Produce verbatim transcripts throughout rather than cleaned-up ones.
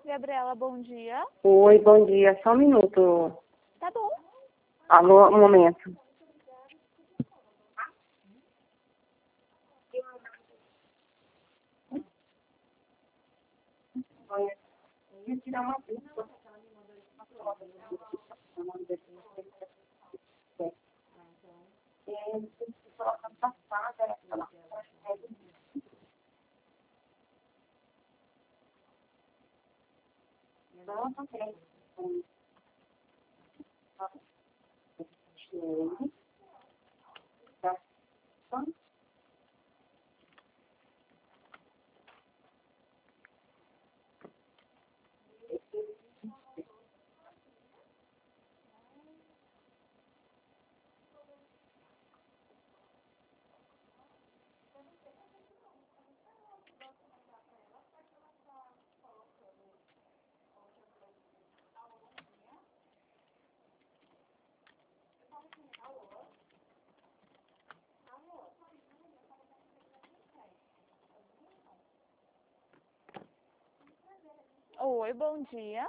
Gabriela, bom dia. Oi, bom dia. Só um minuto. Tá bom. Alô, um momento. Oi, bom dia.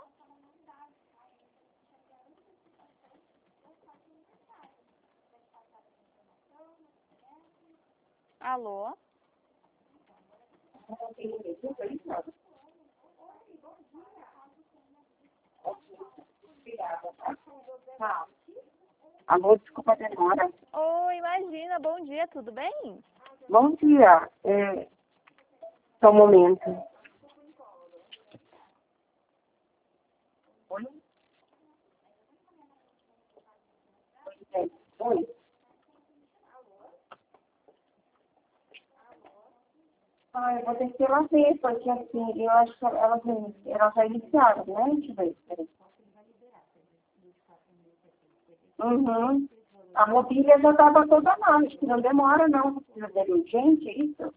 Alô? Alô, desculpa a demora. Oi, imagina, bom dia, tudo bem? Bom dia. É, só um momento. Oi? Oi. Oi. Ah, eu vou ter que ir lá ver, porque assim, eu acho que elas, elas já iniciaram, né? Deixa eu ver. Peraí. Uhum. A mobília já estava toda lá, acho que não demora não. Precisa ver urgente, é isso?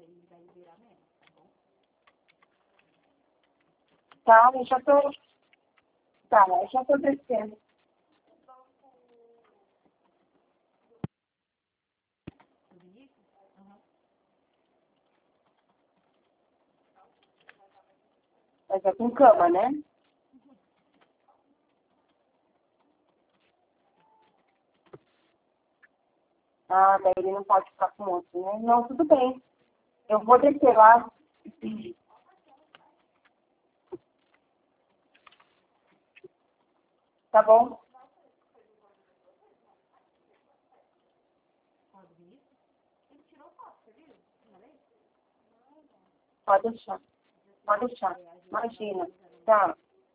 Tá, eu já tô. Tá, eu já tô descendo. Mas é com cama, né? Ah, daí ele não pode ficar com outro, né? Não, tudo bem. Eu vou descer lá. Tá bom? Pode deixar. Pode deixar. Imagina. Tá.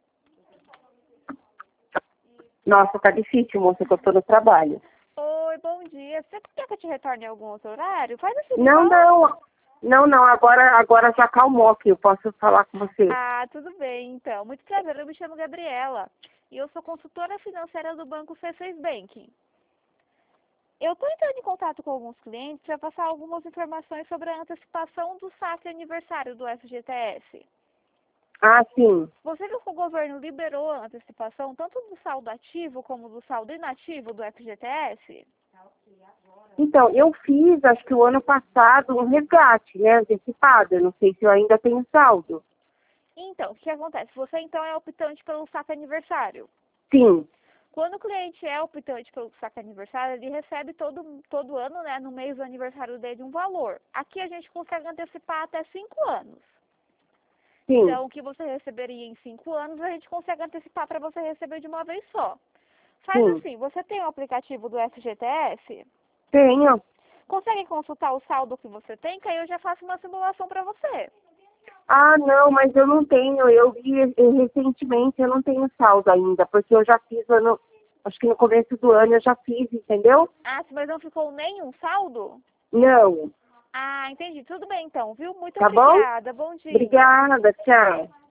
Nossa, tá difícil, moça, que eu tô no trabalho. Oi, bom dia. Você quer que eu te retorne em algum outro horário? Faz assim, Não, fala. não. Não, não. Agora, agora já acalmou aqui. Eu posso falar com você. Ah, tudo bem, então. Muito prazer, eu me chamo Gabriela. E eu sou consultora financeira do Banco C seis Banking. Eu estou entrando em contato com alguns clientes para passar algumas informações sobre a antecipação do saque aniversário do F G T S. Ah, sim. Você viu que o governo liberou a antecipação tanto do saldo ativo como do saldo inativo do F G T S? Então, eu fiz, acho que o ano passado, um resgate, né, antecipado. Eu não sei se eu ainda tenho saldo. Então, o que acontece? Você então é optante pelo saque aniversário. Sim. Quando o cliente é optante pelo saque aniversário, ele recebe todo, todo ano, né, no mês do aniversário dele, um valor. Aqui a gente consegue antecipar até cinco anos. Sim. Então, o que você receberia em cinco anos, a gente consegue antecipar para você receber de uma vez só. Faz Sim. assim, você tem o aplicativo do F G T S? Tenho. Consegue consultar o saldo que você tem? Que aí eu já faço uma simulação para você. Ah, não, mas eu não tenho. Eu vi eh, recentemente, eu não tenho saldo ainda, porque eu já fiz, ano, acho que no começo do ano eu já fiz, entendeu? Ah, mas não ficou nenhum saldo? Não. Ah, entendi. Tudo bem então, viu? Muito Tá bom? obrigada. Bom dia. Obrigada, tchau.